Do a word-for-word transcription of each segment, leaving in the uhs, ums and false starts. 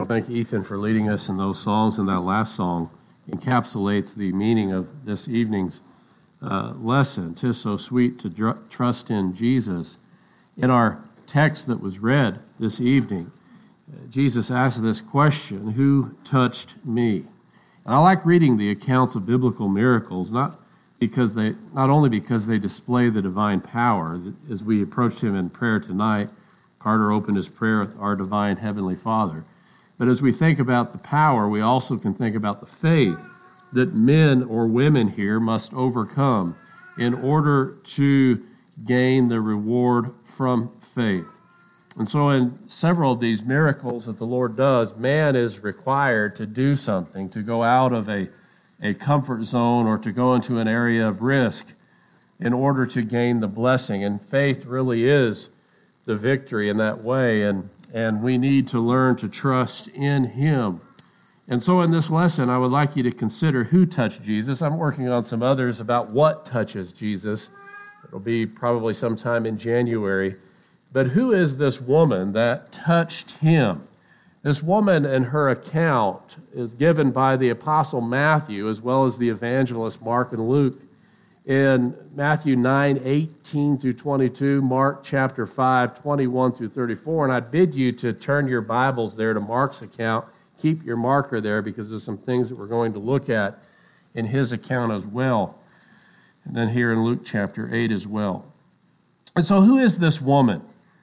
Well, thank you, Ethan, for leading us in those songs, and that last song encapsulates the meaning of this evening's uh, lesson. 'Tis so sweet to dr- trust in Jesus. In our text that was read this evening, Jesus asked this question, who touched me? And I like reading the accounts of biblical miracles, not because they, not only because they display the divine power. As we approached him in prayer tonight, Carter opened his prayer with our divine Heavenly Father. But as we think about the power, we also can think about the faith that men or women here must overcome in order to gain the reward from faith. And so in several of these miracles that the Lord does, man is required to do something, to go out of a, a comfort zone or to go into an area of risk in order to gain the blessing. And faith really is the victory in that way, and, and we need to learn to trust in Him. And so in this lesson, I would like you to consider who touched Jesus. I'm working on some others about what touches Jesus. It'll be probably sometime in January. But who is this woman that touched him? This woman and her account is given by the Apostle Matthew as well as the evangelists Mark and Luke. In Matthew nine, eighteen through twenty-two, Mark chapter five, twenty-one through thirty-four. And I bid you to turn your Bibles there to Mark's account. Keep your marker there because there's some things that we're going to look at in his account as well. And then here in Luke chapter eight as well. And so who is this woman?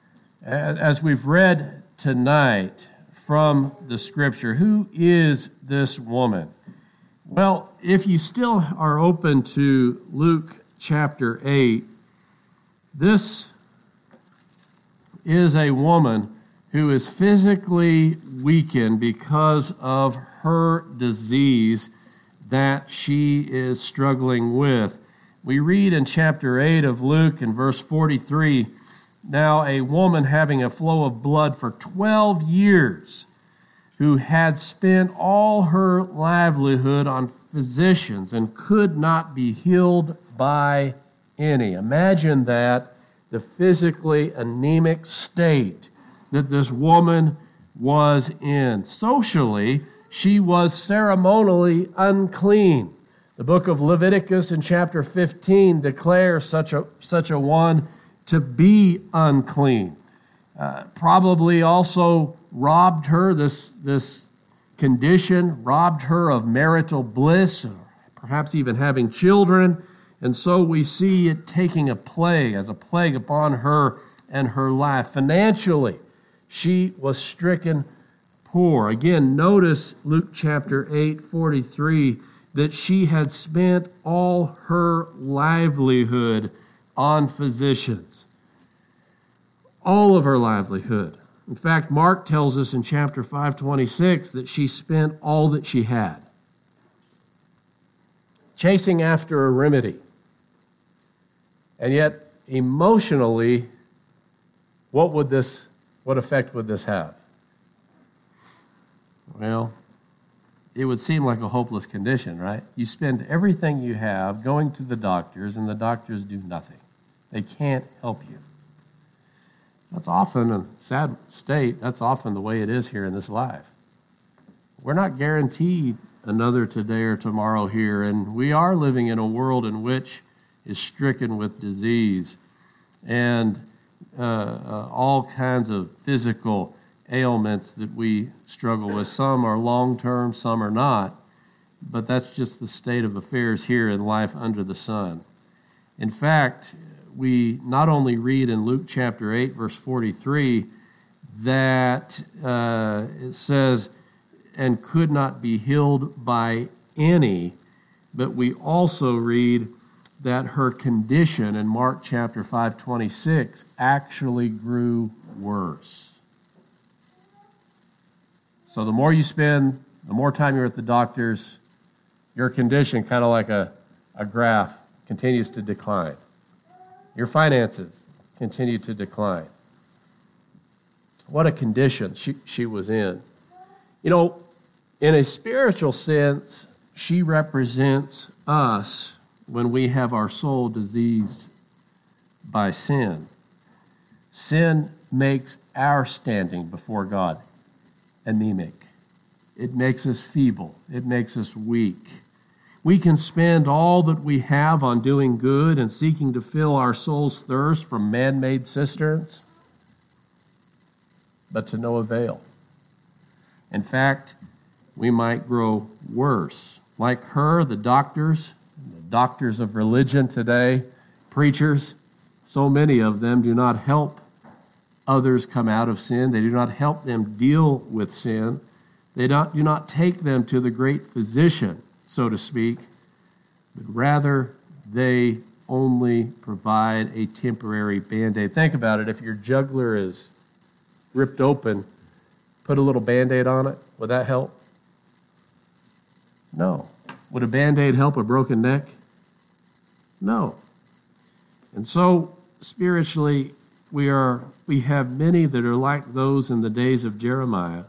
As we've read tonight from the Scripture, who is this woman? Well, if you still are open to Luke chapter eight, this is a woman who is physically weakened because of her disease that she is struggling with. We read in chapter eight of Luke in verse forty-three, now a woman having a flow of blood for twelve years, who had spent all her livelihood on physicians and could not be healed by any. Imagine that, the physically anemic state that this woman was in. Socially, she was ceremonially unclean. The book of Leviticus in chapter fifteen declares such a, such a one to be unclean. Uh, probably also robbed her, this, this condition, robbed her of marital bliss, or perhaps even having children. And so we see it taking a plague, as a plague upon her and her life. Financially, she was stricken poor. Again, notice Luke chapter eight, forty-three, that she had spent all her livelihood on physicians. All of her livelihood. In fact, Mark tells us in chapter five twenty-six that she spent all that she had, chasing after a remedy. And yet, emotionally, what would this, what effect would this have? Well, it would seem like a hopeless condition, right? You spend everything you have going to the doctors, and the doctors do nothing. They can't help you. That's often a sad state. That's often the way it is here in this life. We're not guaranteed another today or tomorrow here, and we are living in a world in which is stricken with disease and uh, uh, all kinds of physical ailments that we struggle with. Some are long-term, some are not, but that's just the state of affairs here in life under the sun. In fact, we not only read in Luke chapter eight, verse forty-three, that uh, it says, and could not be healed by any, but we also read that her condition in Mark chapter five twenty-six actually grew worse. So the more you spend, the more time you're at the doctor's, your condition, kind of like a, a graph, continues to decline. Your finances continue to decline. What a condition she, she was in. You know, in a spiritual sense, she represents us when we have our soul diseased by sin. Sin makes our standing before God anemic. it makes us feeble. It makes us weak. We can spend all that we have on doing good and seeking to fill our soul's thirst from man-made cisterns, but to no avail. In fact, we might grow worse. Like her, the doctors, the doctors of religion today, preachers, so many of them do not help others come out of sin. They do not help them deal with sin. They don't, do not take them to the great physician, so to speak, but rather they only provide a temporary Band-Aid. Think about it. If your jugular is ripped open, put a little Band-Aid on it. Would that help? No. Would a Band-Aid help a broken neck? No. And so, spiritually, we are we have many that are like those in the days of Jeremiah.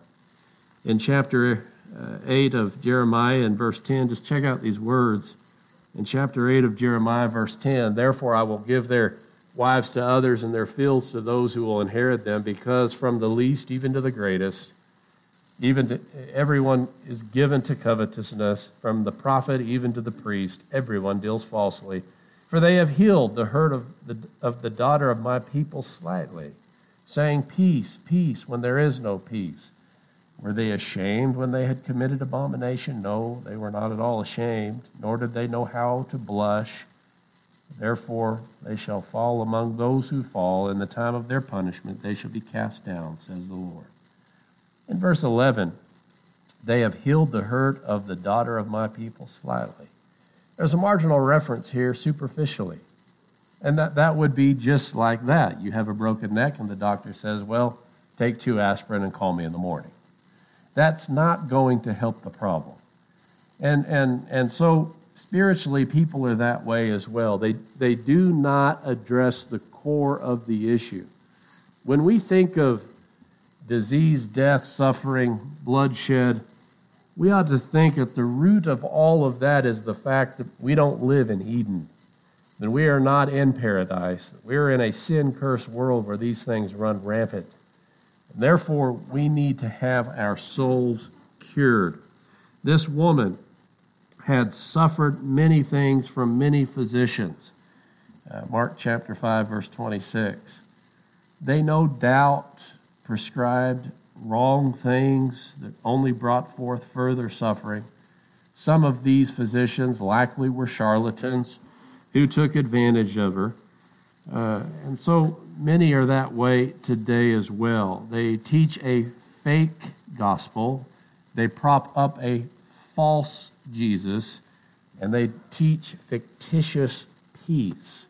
In chapter uh, eight of Jeremiah and verse ten, just check out these words. In chapter eight of Jeremiah, verse ten, therefore I will give their wives to others and their fields to those who will inherit them, because from the least even to the greatest, even to, everyone is given to covetousness, from the prophet even to the priest, everyone deals falsely. For they have healed the hurt of the, of the daughter of my people slightly, saying, peace, peace, when there is no peace. Were they ashamed when they had committed abomination? No, they were not at all ashamed, nor did they know how to blush. Therefore they shall fall among those who fall. In the time of their punishment they shall be cast down, says the Lord. In verse eleven, they have healed the hurt of the daughter of my people slightly. There's a marginal reference here superficially. And that, that would be just like that. You have a broken neck and the doctor says, well, take two aspirin and call me in the morning. That's not going to help the problem. And and and so spiritually, people are that way as well. They they do not address the core of the issue. When we think of disease, death, suffering, bloodshed, we ought to think at the root of all of that is the fact that we don't live in Eden, that we are not in paradise, that we're in a sin-cursed world where these things run rampant. And therefore, we need to have our souls cured. This woman had suffered many things from many physicians. Uh, Mark chapter five, verse twenty-six. They no doubt prescribed wrong things that only brought forth further suffering. Some of these physicians likely were charlatans who took advantage of her. Uh, and so many are that way today as well. They teach a fake gospel. They prop up a false Jesus, and they teach fictitious peace.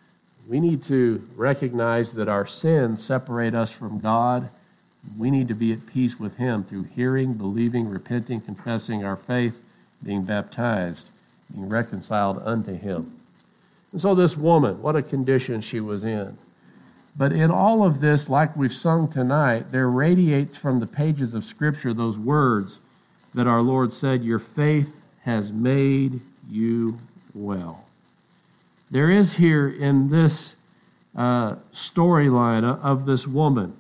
We need to recognize that our sins separate us from God. We need to be at peace with Him through hearing, believing, repenting, confessing our faith, being baptized, being reconciled unto Him. And so this woman, what a condition she was in. But in all of this, like we've sung tonight, there radiates from the pages of Scripture those words that our Lord said, your faith has made you well. There is here in this uh, storyline of this woman,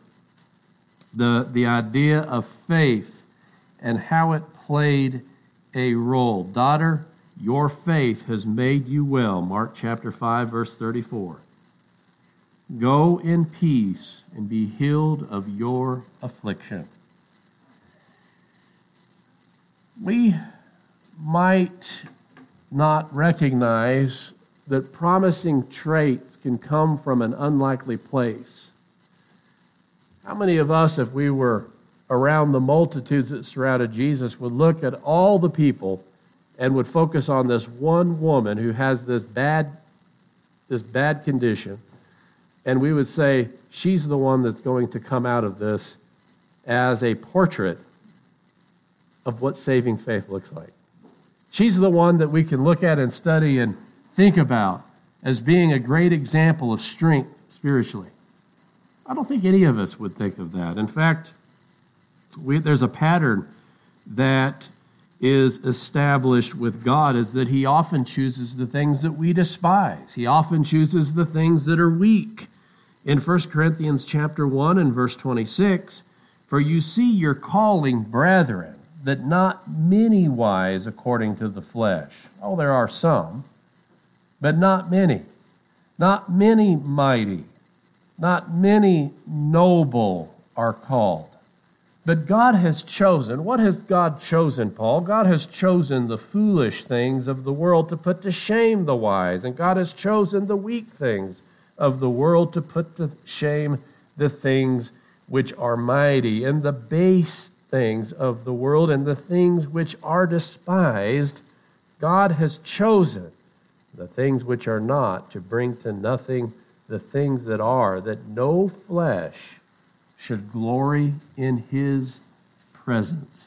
the, the idea of faith and how it played a role. Daughter, your faith has made you well. Mark chapter five, verse thirty-four. Go in peace and be healed of your affliction. We might not recognize that promising traits can come from an unlikely place. How many of us, if we were around the multitudes that surrounded Jesus, would look at all the people and would focus on this one woman who has this bad, this bad condition, and we would say, she's the one that's going to come out of this as a portrait of what saving faith looks like. She's the one that we can look at and study and think about as being a great example of strength spiritually. I don't think any of us would think of that. In fact, we, there's a pattern that is established with God, is that He often chooses the things that we despise. He often chooses the things that are weak. In First Corinthians chapter one and verse twenty-six, for you see your calling, brethren, that not many wise according to the flesh. Oh, there are some, but not many. Not many mighty. Not many noble are called. But God has chosen. What has God chosen, Paul? God has chosen the foolish things of the world to put to shame the wise. And God has chosen the weak things of the world to put to shame the things which are mighty, and the base things of the world, and the things which are despised. God has chosen the things which are not, to bring to nothing the things that are, that no flesh should glory in his presence.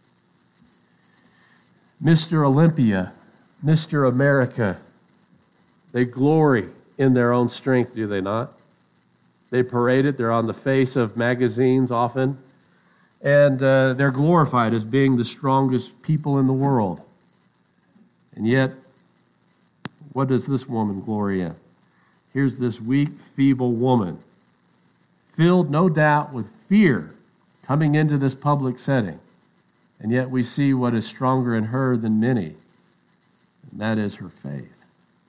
Mister Olympia, Mister America, they glory in their own strength, do they not? They parade it. They're on the face of magazines often. And uh, they're glorified as being the strongest people in the world. And yet, what does this woman glory in? Here's this weak, feeble woman, filled, no doubt, with fear coming into this public setting. And yet we see what is stronger in her than many, and that is her faith.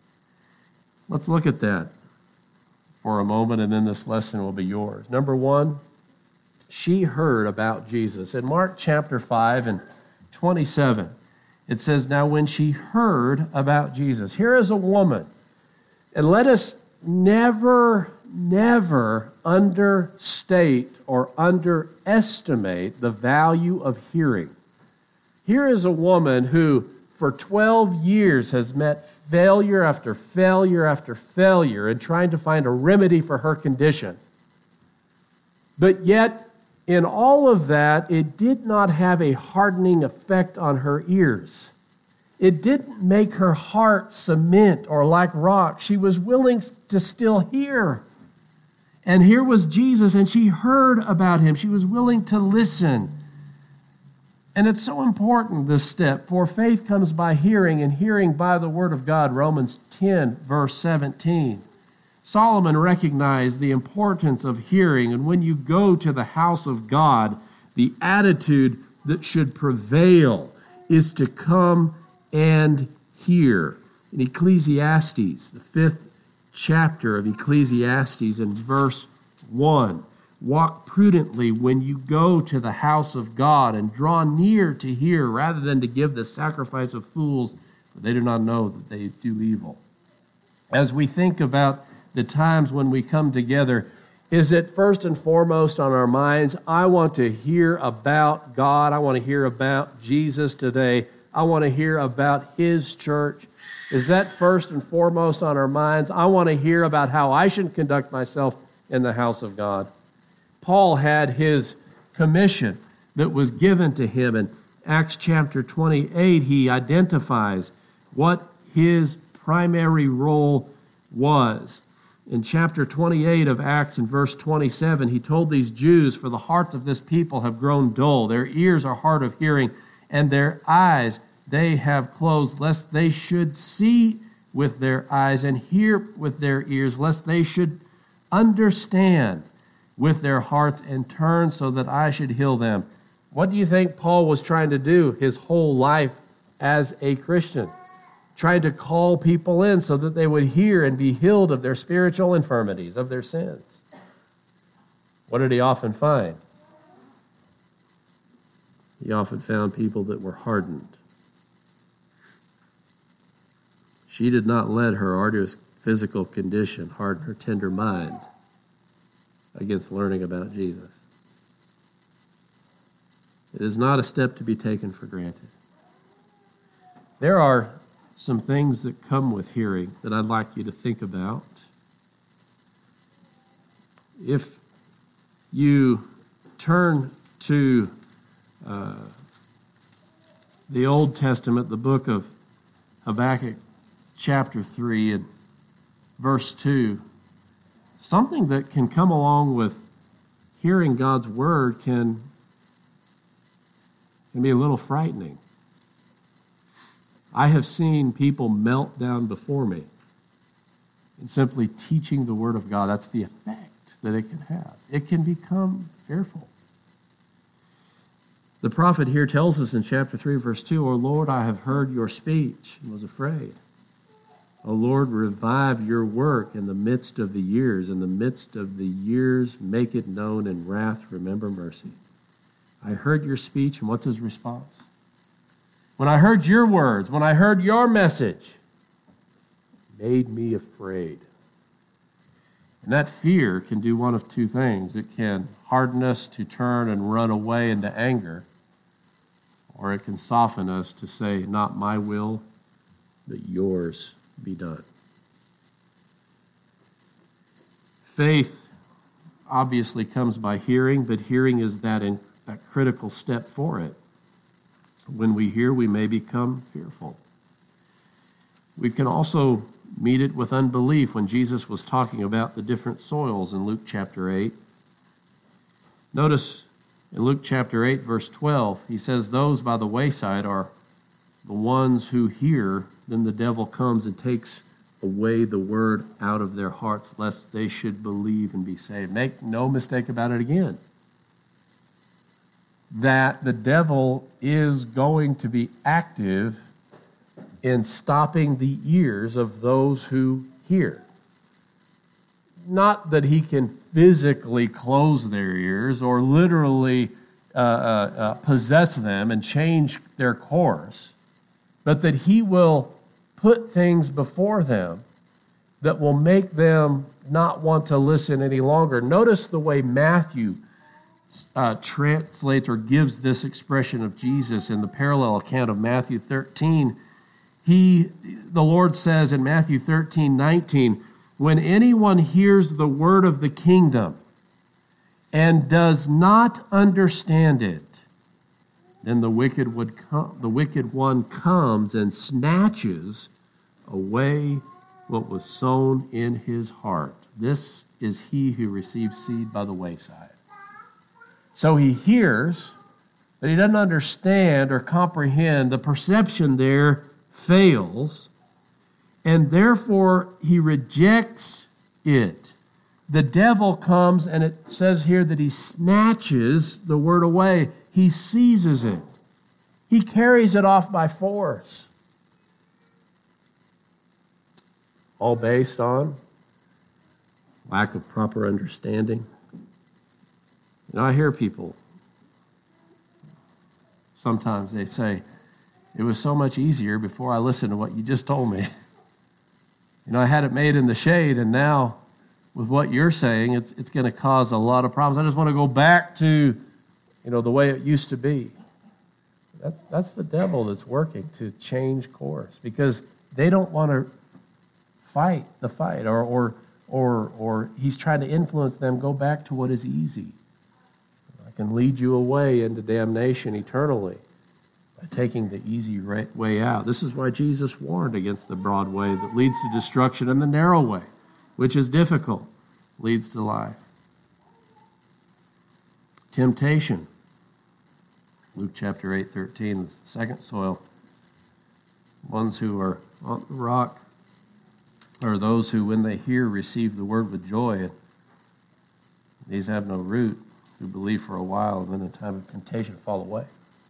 Let's look at that for a moment, and then this lesson will be yours. Number one, she heard about Jesus. In Mark chapter five and twenty-seven, it says, "Now when she heard about Jesus," here is a woman, and let us never, never understate or underestimate the value of hearing. Here is a woman who for twelve years has met failure after failure after failure in trying to find a remedy for her condition. But yet, in all of that, it did not have a hardening effect on her ears. It didn't make her heart cement or like rock. She was willing to still hear. And here was Jesus, and she heard about him. She was willing to listen. And it's so important, this step, for faith comes by hearing, and hearing by the word of God, Romans ten, verse seventeen. Solomon recognized the importance of hearing, and when you go to the house of God, the attitude that should prevail is to come and hear. In Ecclesiastes, the fifth chapter of Ecclesiastes, in verse one, "Walk prudently when you go to the house of God, and draw near to hear, rather than to give the sacrifice of fools, for they do not know that they do evil." As we think about the times when we come together, is it first and foremost on our minds, I want to hear about God, I want to hear about Jesus today, I want to hear about his church? Is that first and foremost on our minds? I want to hear about how I should conduct myself in the house of God. Paul had his commission that was given to him. In Acts chapter twenty-eight, he identifies what his primary role was. In chapter twenty-eight of Acts, in verse twenty-seven, he told these Jews, "For the hearts of this people have grown dull. Their ears are hard of hearing, and their eyes they have closed, lest they should see with their eyes and hear with their ears, lest they should understand with their hearts and turn so that I should heal them." What do you think Paul was trying to do his whole life as a Christian? Trying to call people in so that they would hear and be healed of their spiritual infirmities, of their sins. What did he often find? He often found people that were hardened. She did not let her arduous physical condition harden her tender mind against learning about Jesus. It is not a step to be taken for granted. There are some things that come with hearing that I'd like you to think about. If you turn to uh, the Old Testament, the book of Habakkuk, chapter three and verse two, something that can come along with hearing God's word can, can be a little frightening. I have seen people melt down before me in simply teaching the word of God. That's the effect that it can have. It can become fearful. The prophet here tells us in chapter three, verse two, O Lord, I have heard your speech and was afraid. O Lord, revive your work in the midst of the years. In the midst of the years, make it known. In wrath, remember mercy. I heard your speech, and what's his response? When I heard your words, when I heard your message, it made me afraid. And that fear can do one of two things. It can harden us to turn and run away into anger, or it can soften us to say, not my will, but yours be done. Faith obviously comes by hearing, but hearing is that, in, that critical step for it. When we hear, we may become fearful. We can also meet it with unbelief when Jesus was talking about the different soils in Luke chapter eight. Notice in Luke chapter eight, verse twelve, he says, those by the wayside are the ones who hear, then the devil comes and takes away the word out of their hearts, lest they should believe and be saved. Make no mistake about it again, that the devil is going to be active in stopping the ears of those who hear. Not that he can physically close their ears or literally uh, uh, uh, possess them and change their course, but that he will put things before them that will make them not want to listen any longer. Notice the way Matthew uh, translates or gives this expression of Jesus in the parallel account of Matthew thirteen. He, the Lord says in Matthew thirteen nineteen, when anyone hears the word of the kingdom and does not understand it, then the wicked would come, the wicked one comes and snatches away what was sown in his heart. This is he who receives seed by the wayside. So he hears, but he doesn't understand or comprehend. The perception there fails, and therefore he rejects it. The devil comes, and it says here that he snatches the word away. He seizes it. He carries it off by force. All based on lack of proper understanding. You know, I hear people, sometimes they say, it was so much easier before I listened to what you just told me. You know, I had it made in the shade, and now with what you're saying, it's it's going to cause a lot of problems. I just want to go back to, you know, the way it used to be. That's that's the devil that's working to change course, because they don't want to fight the fight, or or or or he's trying to influence them. Go back to what is easy. I can lead you away into damnation eternally by taking the easy way out. This is why Jesus warned against the broad way that leads to destruction, and the narrow way, which is difficult, leads to life. Temptation. Luke chapter eight, thirteen, the second soil. Ones who are on the rock are those who, when they hear, receive the word with joy. And these have no root, who believe for a while, and then in time of temptation fall away.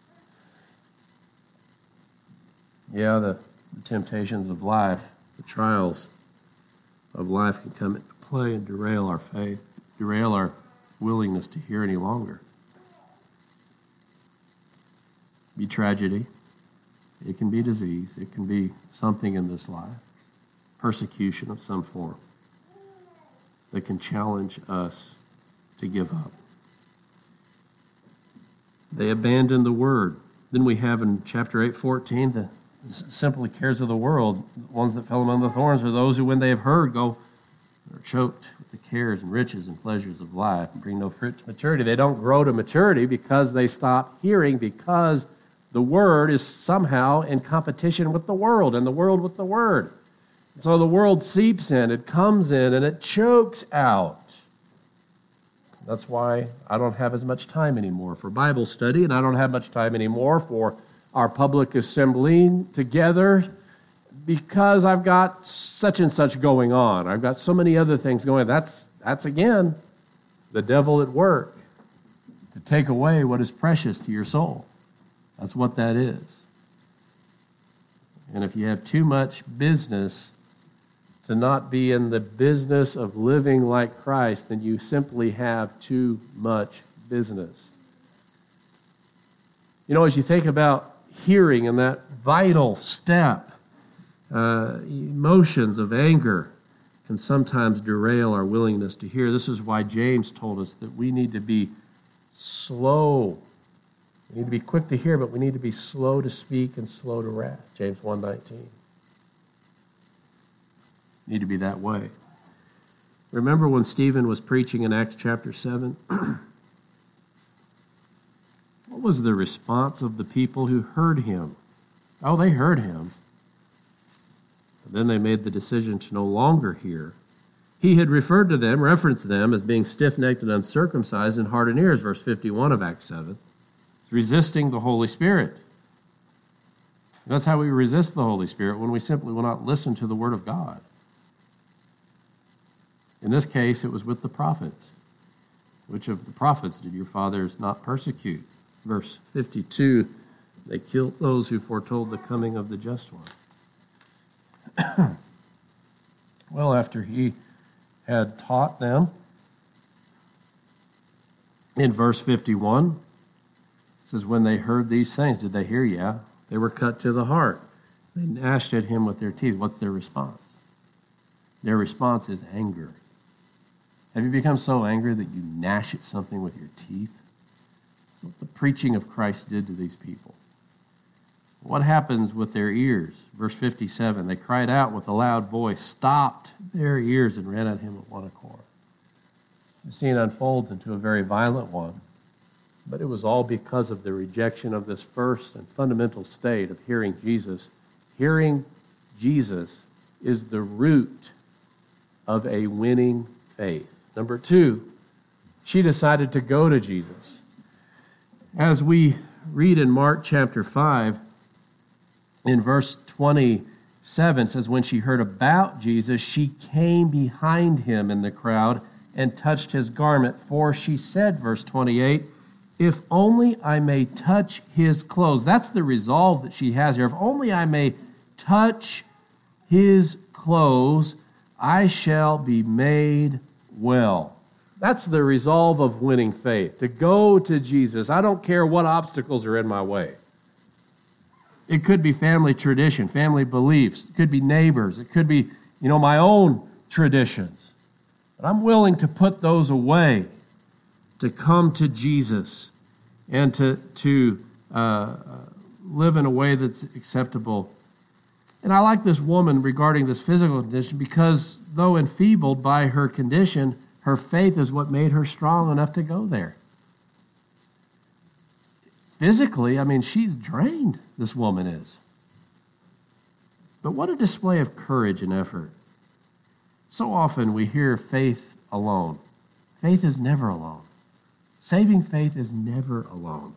Yeah, the, the temptations of life, the trials of life can come into play and derail our faith, derail our willingness to hear any longer. It can be tragedy. It can be disease. It can be something in this life, persecution of some form, that can challenge us to give up. They abandon the word. Then we have in chapter eight, fourteen, the simply cares of the world. The ones that fell among the thorns are those who, when they have heard, go, are choked with the cares and riches and pleasures of life and bring no fruit to maturity. They don't grow to maturity because they stop hearing, because the word is somehow in competition with the world, and the world with the word. So the world seeps in, it comes in, and it chokes out. That's why I don't have as much time anymore for Bible study, and I don't have much time anymore for our public assembly together, because I've got such and such going on. I've got so many other things going on. That's, that's again, the devil at work to take away what is precious to your soul. That's what that is. And if you have too much business to not be in the business of living like Christ, then you simply have too much business. You know, as you think about hearing and that vital step, uh, emotions of anger can sometimes derail our willingness to hear. This is why James told us that we need to be slow. We need to be quick to hear, but we need to be slow to speak and slow to wrath. James one nineteen. Need to be that way. Remember when Stephen was preaching in Acts chapter seven? What was the response of the people who heard him? Oh, they heard him. But then they made the decision to no longer hear. He had referred to them, referenced them as being stiff-necked and uncircumcised in heart and ears, verse fifty-one of Acts seven. It's resisting the Holy Spirit. That's how we resist the Holy Spirit, when we simply will not listen to the Word of God. In this case, it was with the prophets. Which of the prophets did your fathers not persecute? Verse fifty-two, they killed those who foretold the coming of the just one. Well, after he had taught them, in verse fifty-one, it says, when they heard these things, did they hear? Yeah. They were cut to the heart. They gnashed at him with their teeth. What's their response? Their response is anger. Have you become so angry that you gnash at something with your teeth? That's what the preaching of Christ did to these people. What happens with their ears? Verse fifty-seven, they cried out with a loud voice, stopped their ears, and ran at him with one accord. The scene unfolds into a very violent one, but it was all because of the rejection of this first and fundamental state of hearing Jesus. Hearing Jesus is the root of a winning faith. Number two, she decided to go to Jesus. As we read in Mark chapter five, in verse twenty-seven, it says, when she heard about Jesus, she came behind him in the crowd and touched his garment. For she said, verse twenty-eight, if only I may touch his clothes. That's the resolve that she has here. If only I may touch his clothes, I shall be made well. That's the resolve of winning faith, to go to Jesus. I don't care what obstacles are in my way. It could be family tradition, family beliefs. It could be neighbors. It could be, you know, my own traditions. But I'm willing to put those away, to come to Jesus and to, to uh, live in a way that's acceptable. And I like this woman regarding this physical condition because though enfeebled by her condition, her faith is what made her strong enough to go there. Physically, I mean, she's drained, this woman is. But what a display of courage and effort. So often we hear faith alone. Faith is never alone. Saving faith is never alone.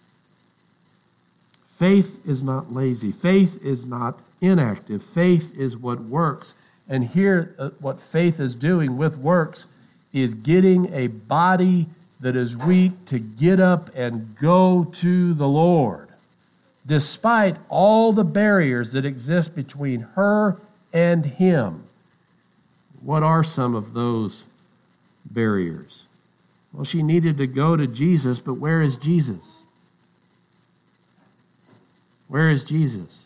Faith is not lazy. Faith is not inactive. Faith is what works. And here, uh, what faith is doing with works is getting a body that is weak to get up and go to the Lord, despite all the barriers that exist between her and him. What are some of those barriers? Well, she needed to go to Jesus, but where is Jesus? Where is Jesus?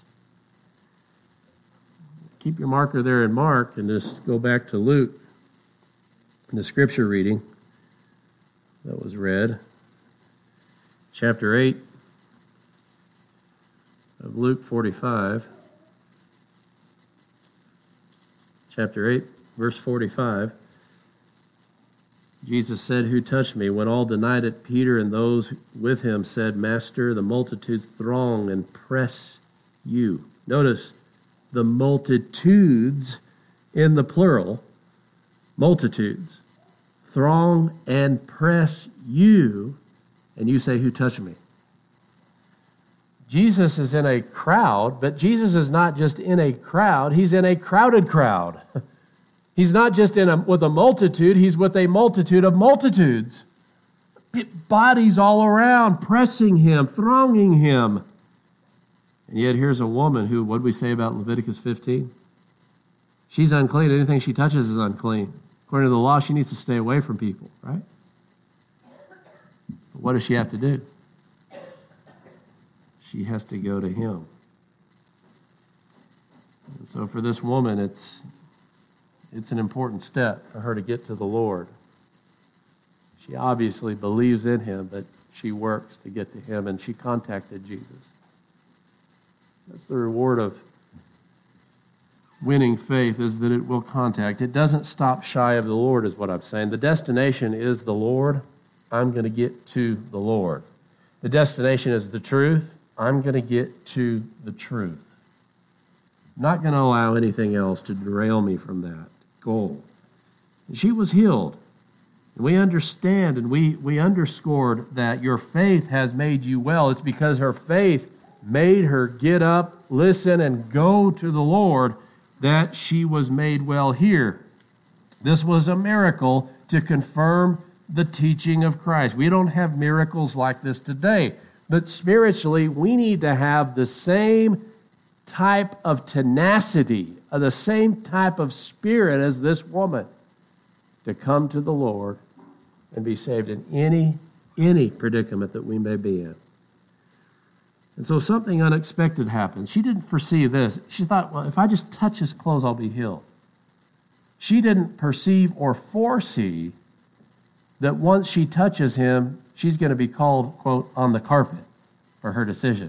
Keep your marker there in Mark and just go back to Luke, the scripture reading that was read. Chapter eight of Luke forty-five. Chapter eight, verse forty-five. Jesus said, who touched me? When all denied it, Peter and those with him said, Master, the multitudes throng and press you. Notice the multitudes in the plural, multitudes, throng and press you, and you say, who touched me? Jesus is in a crowd, but Jesus is not just in a crowd, he's in a crowded crowd. He's not just in a, with a multitude, he's with a multitude of multitudes. It bodies all around, pressing him, thronging him. And yet here's a woman who, what did we say about Leviticus fifteen? She's unclean. Anything she touches is unclean. According to the law, she needs to stay away from people, right? But what does she have to do? She has to go to him. And so for this woman, it's, it's an important step for her to get to the Lord. She obviously believes in him, but she works to get to him, and she contacted Jesus. That's the reward of winning faith, is that it will contact. It doesn't stop shy of the Lord, is what I'm saying. The destination is the Lord. I'm going to get to the Lord. The destination is the truth. I'm going to get to the truth. I'm not going to allow anything else to derail me from that goal. And she was healed. And we understand and we, we underscored that your faith has made you well. It's because her faith made her get up, listen, and go to the Lord that she was made well here. This was a miracle to confirm the teaching of Christ. We don't have miracles like this today, but spiritually, we need to have the same type of tenacity, the same type of spirit as this woman to come to the Lord and be saved in any, any predicament that we may be in. And so something unexpected happens. She didn't foresee this. She thought, well, if I just touch his clothes, I'll be healed. She didn't perceive or foresee that once she touches him, she's going to be called, quote, on the carpet for her decision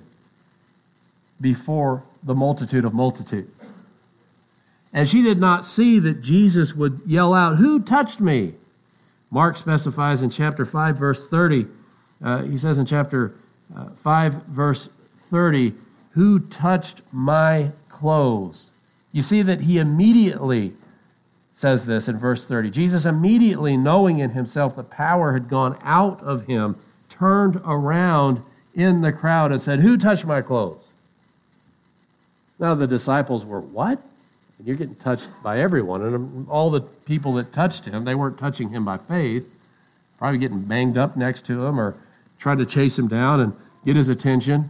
before the multitude of multitudes. And she did not see that Jesus would yell out, "Who touched me?" Mark specifies in chapter five, verse thirty, uh, he says in chapter uh, five, verse thirty, "Who touched my clothes?" You see that he immediately says this in verse thirty. Jesus, immediately knowing in himself the power had gone out of him, turned around in the crowd and said, "Who touched my clothes?" Now the disciples were, "What? You're getting touched by everyone." And all the people that touched him, they weren't touching him by faith, probably getting banged up next to him or trying to chase him down and get his attention.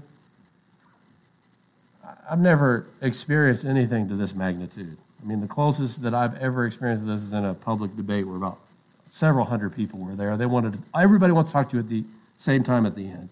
I've never experienced anything to this magnitude. I mean, the closest that I've ever experienced this is in a public debate where about several hundred people were there. They wanted to, everybody wants to talk to you at the same time at the end.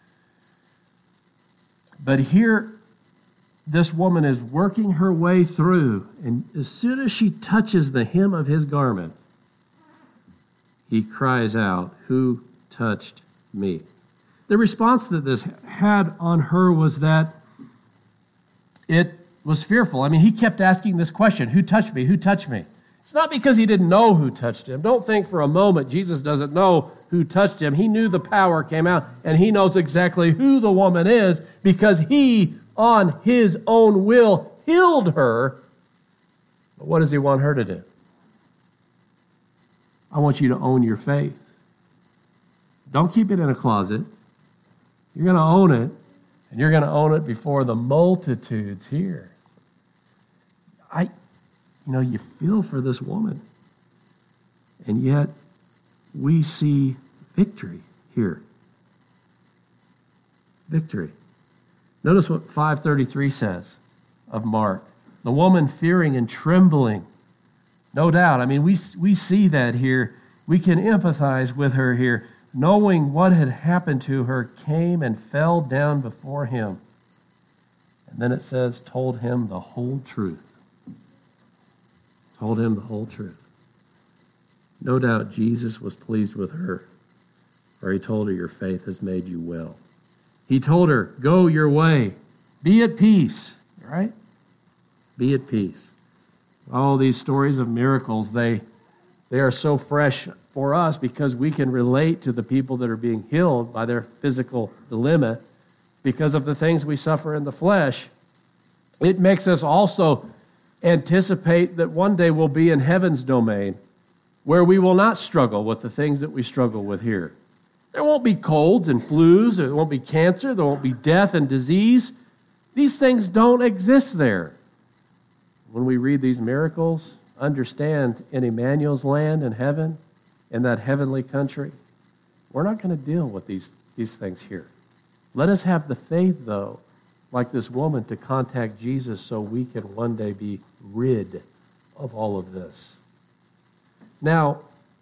But here, this woman is working her way through, and as soon as she touches the hem of his garment, he cries out, "Who touched me?" The response that this had on her was that it was fearful. I mean, he kept asking this question, "Who touched me? Who touched me?" It's not because he didn't know who touched him. Don't think for a moment Jesus doesn't know who touched him. He knew the power came out, and he knows exactly who the woman is because he, on his own will, healed her. But what does he want her to do? I want you to own your faith. Don't keep it in a closet. You're going to own it, and you're going to own it before the multitudes here. I, you know, you feel for this woman, and yet we see victory here. Victory. Notice what five thirty-three says of Mark. The woman fearing and trembling. No doubt. I mean, we, we see that here. We can empathize with her here. Knowing what had happened to her, came and fell down before him. And then it says, told him the whole truth. Told him the whole truth. No doubt Jesus was pleased with her, for he told her, "Your faith has made you well." He told her, "Go your way. Be at peace." Right? Be at peace. All these stories of miracles, they, they are so fresh for us because we can relate to the people that are being healed by their physical dilemma because of the things we suffer in the flesh. It makes us also anticipate that one day we'll be in heaven's domain where we will not struggle with the things that we struggle with here. There won't be colds and flus, there won't be cancer, there won't be death and disease. These things don't exist there. When we read these miracles, understand in Emmanuel's land in heaven, in that heavenly country, We're not going to deal with these, these things here. Let us have the faith, though, like this woman, to contact Jesus so we can one day be rid of all of this. Now,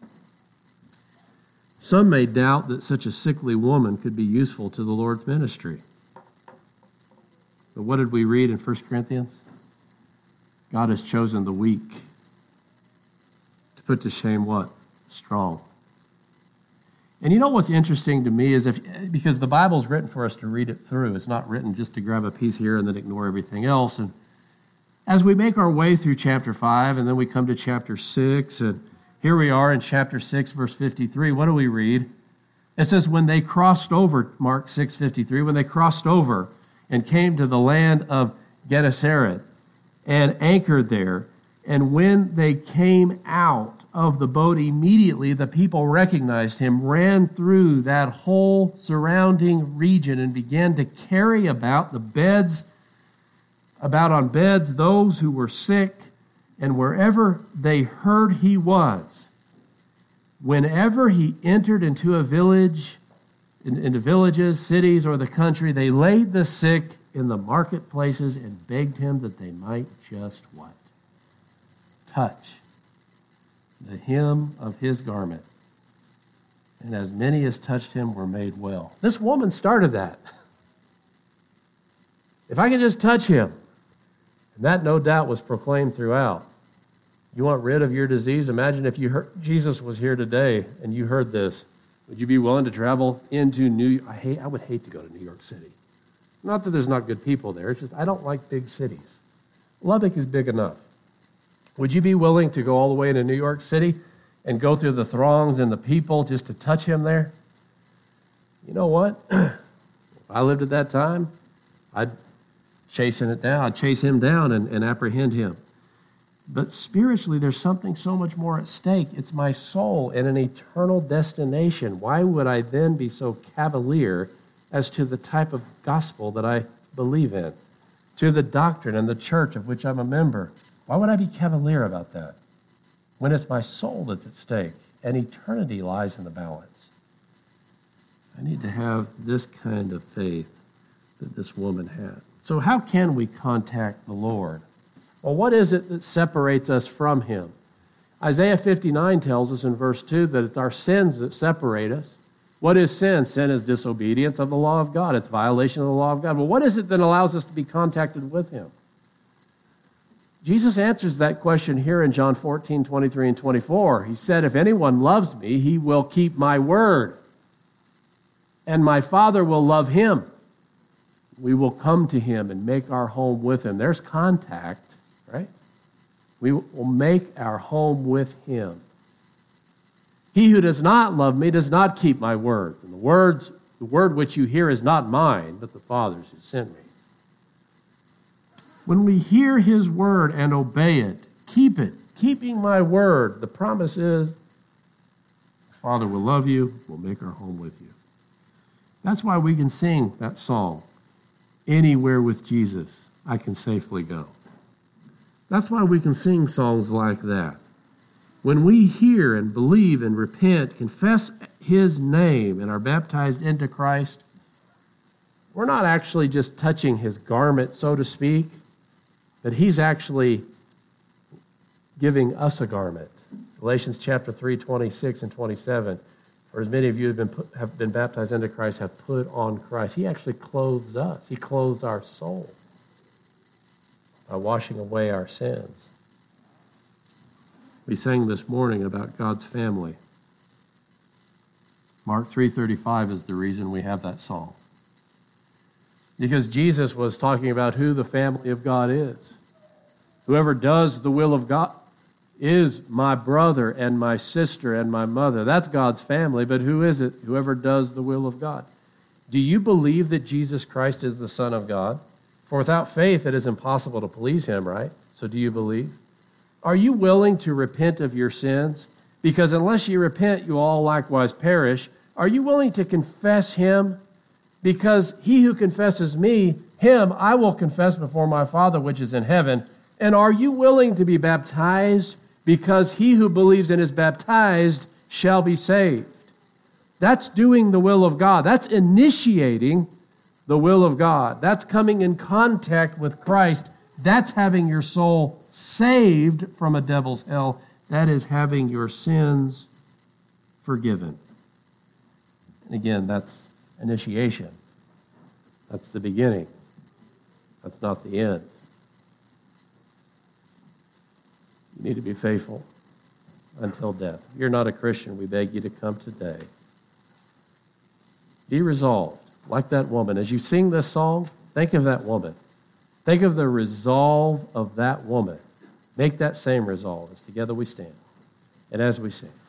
some may doubt that such a sickly woman could be useful to the Lord's ministry. But what did we read in First Corinthians? God has chosen the weak to put to shame what? Strong. And you know what's interesting to me is if, because the Bible is written for us to read it through. It's not written just to grab a piece here and then ignore everything else. And as we make our way through chapter five, and then we come to chapter six, and here we are in chapter six, verse fifty-three. What do we read? It says, when they crossed over, Mark six fifty-three, when they crossed over and came to the land of Gennesaret and anchored there, and when they came out of the boat, immediately the people recognized him, ran through that whole surrounding region, and began to carry about the beds, about on beds, those who were sick, and wherever they heard he was, whenever he entered into a village, in, into villages, cities, or the country, they laid the sick in the marketplaces and begged him that they might just what? Touch the hem of his garment. And as many as touched him were made well. This woman started that. If I can just touch him, and that no doubt was proclaimed throughout. You want rid of your disease? Imagine if you heard, Jesus was here today and you heard this. Would you be willing to travel into New York? I hate, I would hate to go to New York City. Not that there's not good people there. It's just I don't like big cities. Lubbock is big enough. Would you be willing to go all the way to New York City and go through the throngs and the people just to touch him there? You know what? If I lived at that time, I'd chasing it down. I'd chase him down and, and apprehend him. But spiritually, there's something so much more at stake. It's my soul and an eternal destination. Why would I then be so cavalier as to the type of gospel that I believe in, to the doctrine and the church of which I'm a member? Why would I be cavalier about that when it's my soul that's at stake and eternity lies in the balance? I need to have this kind of faith that this woman had. So how can we contact the Lord? Well, what is it that separates us from him? Isaiah fifty-nine tells us in verse two that it's our sins that separate us. What is sin? Sin is disobedience of the law of God. It's violation of the law of God. Well, what is it that allows us to be contacted with him? Jesus answers that question here in John fourteen, twenty-three and twenty-four. He said, if anyone loves me, he will keep my word, and my Father will love him. We will come to him and make our home with him. There's contact, right? We will make our home with him. He who does not love me does not keep my words. And the words, the word which you hear is not mine, but the Father's who sent me. When we hear his word and obey it, keep it, keeping my word, the promise is, the Father will love you, will make our home with you. That's why we can sing that song, anywhere with Jesus, I can safely go. That's why we can sing songs like that. When we hear and believe and repent, confess his name, and are baptized into Christ, we're not actually just touching his garment, so to speak, but he's actually giving us a garment. Galatians chapter three, twenty-six and twenty-seven. For as many of you have been, put, have been baptized into Christ, have put on Christ. He actually clothes us. He clothes our soul by washing away our sins. We sang this morning about God's family. Mark three thirty-five is the reason we have that song. Because Jesus was talking about who the family of God is. Whoever does the will of God is my brother and my sister and my mother. That's God's family, but who is it? Whoever does the will of God. Do you believe that Jesus Christ is the Son of God? For without faith it is impossible to please him, right? So do you believe? Are you willing to repent of your sins? Because unless you repent, you all likewise perish. Are you willing to confess him? Because he who confesses me, him I will confess before my Father which is in heaven. And are you willing to be baptized? Because he who believes and is baptized shall be saved. That's doing the will of God. That's initiating the will of God. That's coming in contact with Christ. That's having your soul saved from a devil's hell. That is having your sins forgiven. And again, that's initiation. That's the beginning. That's not the end. You need to be faithful until death. If you're not a Christian, we beg you to come today. Be resolved, like that woman. As you sing this song, think of that woman. Think of the resolve of that woman. Make that same resolve as together we stand and as we sing.